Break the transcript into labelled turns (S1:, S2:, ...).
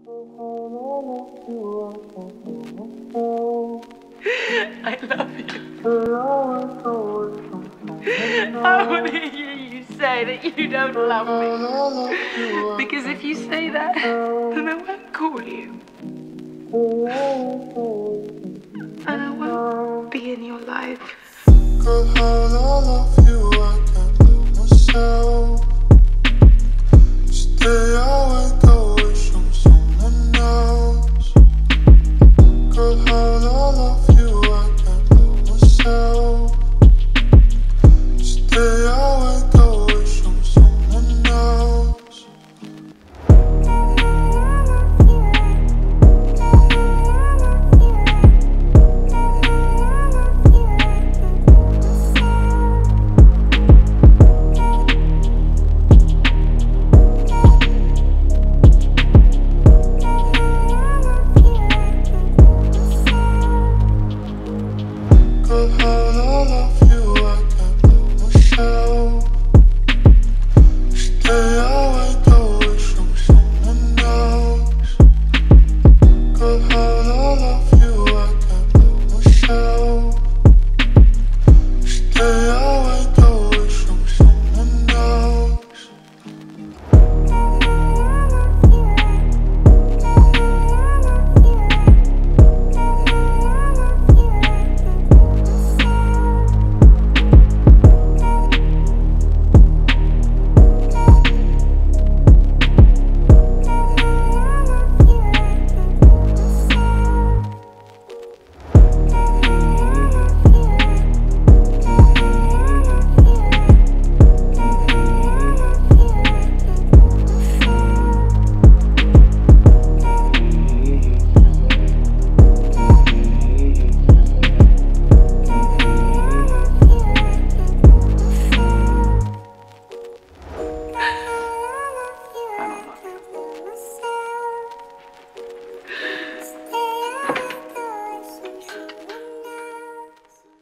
S1: I love you. I want to hear you say that you don't love me. Because if you say that, then I won't call you. And I won't be in your life.
S2: Girl, how I love you, I can't love myself.